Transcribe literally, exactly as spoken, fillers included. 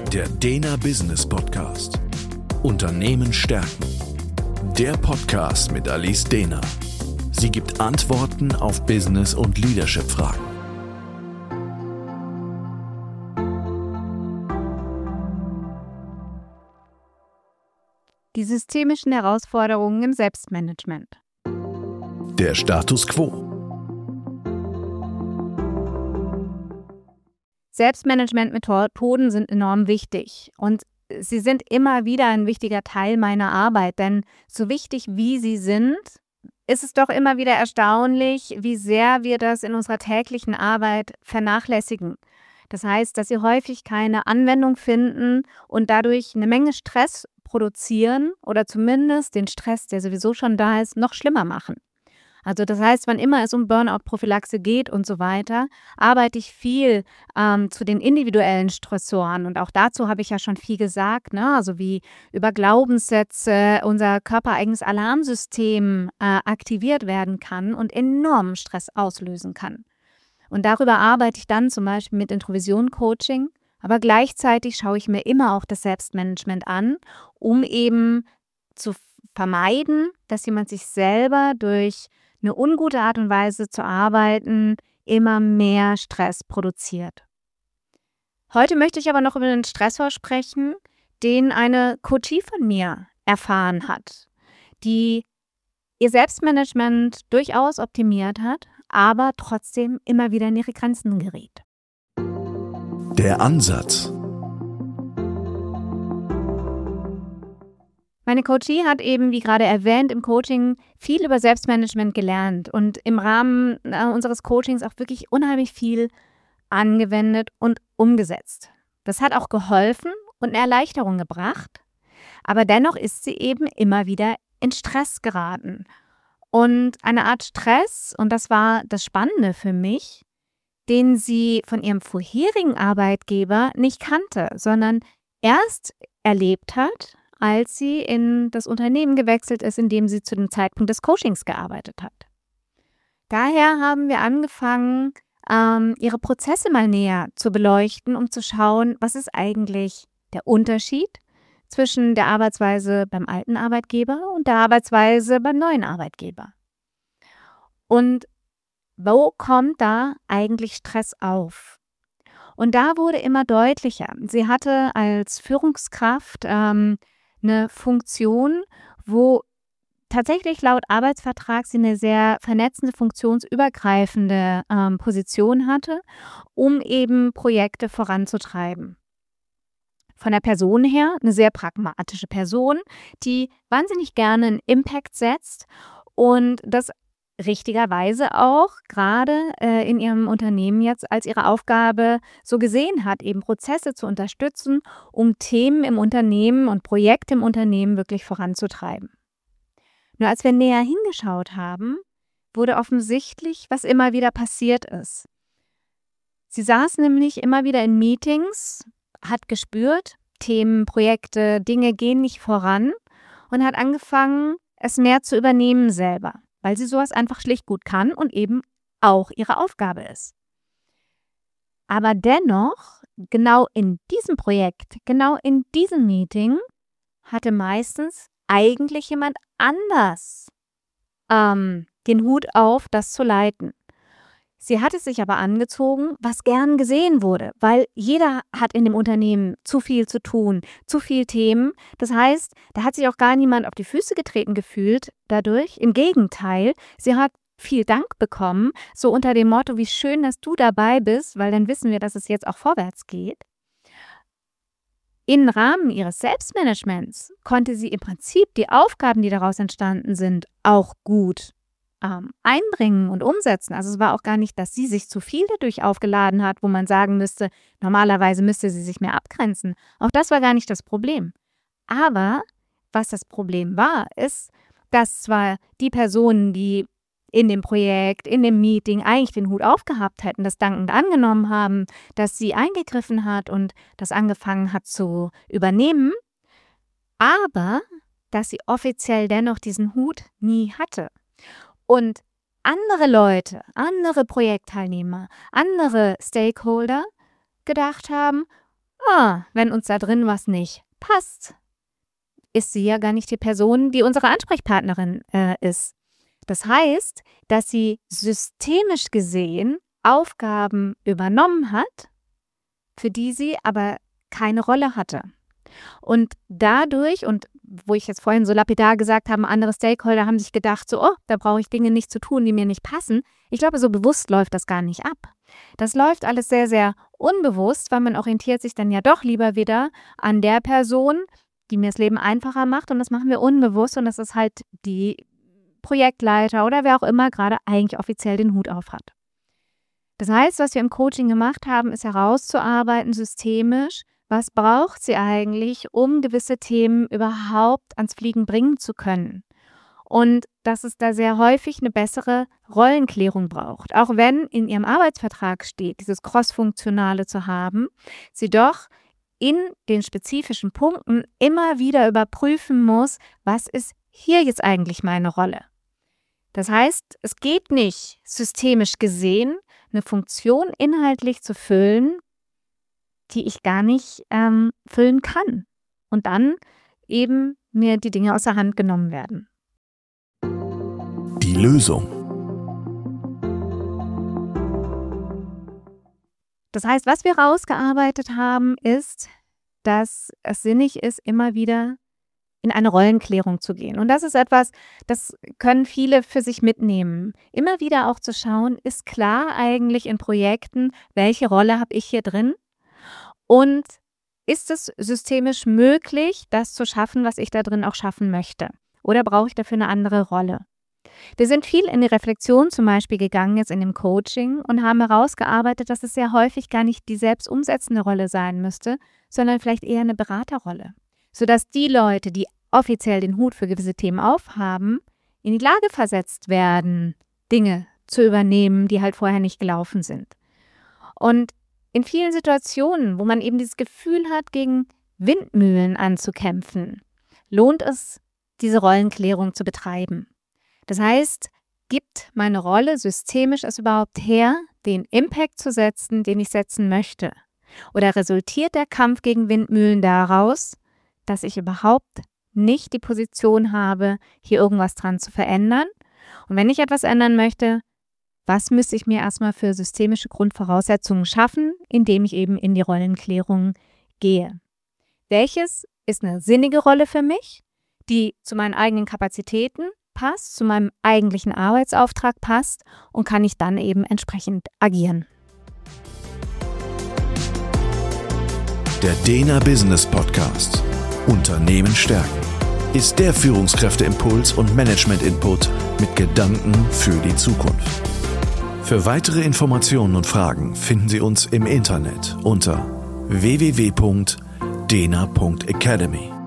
Der Dena Business Podcast. Unternehmen stärken. Der Podcast mit Alice Dena. Sie gibt Antworten auf Business- und Leadership-Fragen. Die systemischen Herausforderungen im Selbstmanagement. Der Status quo. Selbstmanagement-Methoden sind enorm wichtig und sie sind immer wieder ein wichtiger Teil meiner Arbeit, denn so wichtig wie sie sind, ist es doch immer wieder erstaunlich, wie sehr wir das in unserer täglichen Arbeit vernachlässigen. Das heißt, dass sie häufig keine Anwendung finden und dadurch eine Menge Stress produzieren oder zumindest den Stress, der sowieso schon da ist, noch schlimmer machen. Also das heißt, wann immer es um Burnout-Prophylaxe geht und so weiter, arbeite ich viel ähm, zu den individuellen Stressoren. Und auch dazu habe ich ja schon viel gesagt, ne? Also wie über Glaubenssätze unser körpereigenes Alarmsystem äh, aktiviert werden kann und enormen Stress auslösen kann. Und darüber arbeite ich dann zum Beispiel mit Introvision-Coaching, aber gleichzeitig schaue ich mir immer auch das Selbstmanagement an, um eben zu vermeiden, dass jemand sich selber durch eine ungute Art und Weise zu arbeiten immer mehr Stress produziert. Heute möchte ich aber noch über einen Stressor sprechen, den eine Coachie von mir erfahren hat, die ihr Selbstmanagement durchaus optimiert hat, aber trotzdem immer wieder in ihre Grenzen geriet. Der Ansatz. Meine Coachie hat eben, wie gerade erwähnt, im Coaching viel über Selbstmanagement gelernt und im Rahmen unseres Coachings auch wirklich unheimlich viel angewendet und umgesetzt. Das hat auch geholfen und eine Erleichterung gebracht, aber dennoch ist sie eben immer wieder in Stress geraten. Und eine Art Stress, und das war das Spannende für mich, den sie von ihrem vorherigen Arbeitgeber nicht kannte, sondern erst erlebt hat, als sie in das Unternehmen gewechselt ist, in dem sie zu dem Zeitpunkt des Coachings gearbeitet hat. Daher haben wir angefangen, ähm, ihre Prozesse mal näher zu beleuchten, um zu schauen, was ist eigentlich der Unterschied zwischen der Arbeitsweise beim alten Arbeitgeber und der Arbeitsweise beim neuen Arbeitgeber. Und wo kommt da eigentlich Stress auf? Und da wurde immer deutlicher. Sie hatte als Führungskraft ähm, eine Funktion, wo tatsächlich laut Arbeitsvertrag sie eine sehr vernetzende, funktionsübergreifende ähm, Position hatte, um eben Projekte voranzutreiben. Von der Person her eine sehr pragmatische Person, die wahnsinnig gerne einen Impact setzt und das richtigerweise auch gerade äh, in ihrem Unternehmen jetzt als ihre Aufgabe so gesehen hat, eben Prozesse zu unterstützen, um Themen im Unternehmen und Projekte im Unternehmen wirklich voranzutreiben. Nur als wir näher hingeschaut haben, wurde offensichtlich, was immer wieder passiert ist. Sie saß nämlich immer wieder in Meetings, hat gespürt, Themen, Projekte, Dinge gehen nicht voran und hat angefangen, es mehr zu übernehmen selber, weil sie sowas einfach schlicht gut kann und eben auch ihre Aufgabe ist. Aber dennoch, genau in diesem Projekt, genau in diesem Meeting, hatte meistens eigentlich jemand anders ähm, den Hut auf, das zu leiten. Sie hat es sich aber angezogen, was gern gesehen wurde, weil jeder hat in dem Unternehmen zu viel zu tun, zu viel Themen. Das heißt, da hat sich auch gar niemand auf die Füße getreten gefühlt dadurch. Im Gegenteil, sie hat viel Dank bekommen, so unter dem Motto, wie schön, dass du dabei bist, weil dann wissen wir, dass es jetzt auch vorwärts geht. Im Rahmen ihres Selbstmanagements konnte sie im Prinzip die Aufgaben, die daraus entstanden sind, auch gut ähm, einbringen und umsetzen. Also es war auch gar nicht, dass sie sich zu viel dadurch aufgeladen hat, wo man sagen müsste, normalerweise müsste sie sich mehr abgrenzen. Auch das war gar nicht das Problem. Aber was das Problem war, ist, dass zwar die Personen, die in dem Projekt, in dem Meeting eigentlich den Hut aufgehabt hätten, das dankend angenommen haben, dass sie eingegriffen hat und das angefangen hat zu übernehmen, aber dass sie offiziell dennoch diesen Hut nie hatte. Und andere Leute, andere Projektteilnehmer, andere Stakeholder gedacht haben, ah, wenn uns da drin was nicht passt, ist sie ja gar nicht die Person, die unsere Ansprechpartnerin äh, ist. Das heißt, dass sie systemisch gesehen Aufgaben übernommen hat, für die sie aber keine Rolle hatte. Und dadurch, und wo ich jetzt vorhin so lapidar gesagt habe, andere Stakeholder haben sich gedacht, so, oh, da brauche ich Dinge nicht zu tun, die mir nicht passen. Ich glaube, so bewusst läuft das gar nicht ab. Das läuft alles sehr, sehr unbewusst, weil man orientiert sich dann ja doch lieber wieder an der Person, die mir das Leben einfacher macht. Und das machen wir unbewusst und das ist halt die Projektleiter oder wer auch immer gerade eigentlich offiziell den Hut auf hat. Das heißt, was wir im Coaching gemacht haben, ist herauszuarbeiten, systemisch, was braucht sie eigentlich, um gewisse Themen überhaupt ans Fliegen bringen zu können. Und dass es da sehr häufig eine bessere Rollenklärung braucht. Auch wenn in ihrem Arbeitsvertrag steht, dieses Cross-Funktionale zu haben, sie doch in den spezifischen Punkten immer wieder überprüfen muss, was ist hier jetzt eigentlich meine Rolle. Das heißt, es geht nicht, systemisch gesehen, eine Funktion inhaltlich zu füllen, die ich gar nicht ähm, füllen kann. Und dann eben mir die Dinge aus der Hand genommen werden. Die Lösung. Das heißt, was wir rausgearbeitet haben, ist, dass es sinnig ist, immer wieder in eine Rollenklärung zu gehen. Und das ist etwas, das können viele für sich mitnehmen. Immer wieder auch zu schauen, ist klar eigentlich in Projekten, welche Rolle habe ich hier drin? Und ist es systemisch möglich, das zu schaffen, was ich da drin auch schaffen möchte? Oder brauche ich dafür eine andere Rolle? Wir sind viel in die Reflexion zum Beispiel gegangen jetzt in dem Coaching und haben herausgearbeitet, dass es sehr häufig gar nicht die selbst umsetzende Rolle sein müsste, sondern vielleicht eher eine Beraterrolle. Sodass die Leute, die offiziell den Hut für gewisse Themen aufhaben, in die Lage versetzt werden, Dinge zu übernehmen, die halt vorher nicht gelaufen sind. Und in vielen Situationen, wo man eben dieses Gefühl hat, gegen Windmühlen anzukämpfen, lohnt es, diese Rollenklärung zu betreiben. Das heißt, gibt meine Rolle systemisch es überhaupt her, den Impact zu setzen, den ich setzen möchte? Oder resultiert der Kampf gegen Windmühlen daraus, dass ich überhaupt nicht die Position habe, hier irgendwas dran zu verändern? Und wenn ich etwas ändern möchte, was müsste ich mir erstmal für systemische Grundvoraussetzungen schaffen, indem ich eben in die Rollenklärung gehe? Welches ist eine sinnige Rolle für mich, die zu meinen eigenen Kapazitäten passt, zu meinem eigentlichen Arbeitsauftrag passt und kann ich dann eben entsprechend agieren? Der Dena Business Podcast Unternehmen stärken ist der Führungskräfteimpuls und Management-Input mit Gedanken für die Zukunft. Für weitere Informationen und Fragen finden Sie uns im Internet unter w w w punkt dena punkt academy.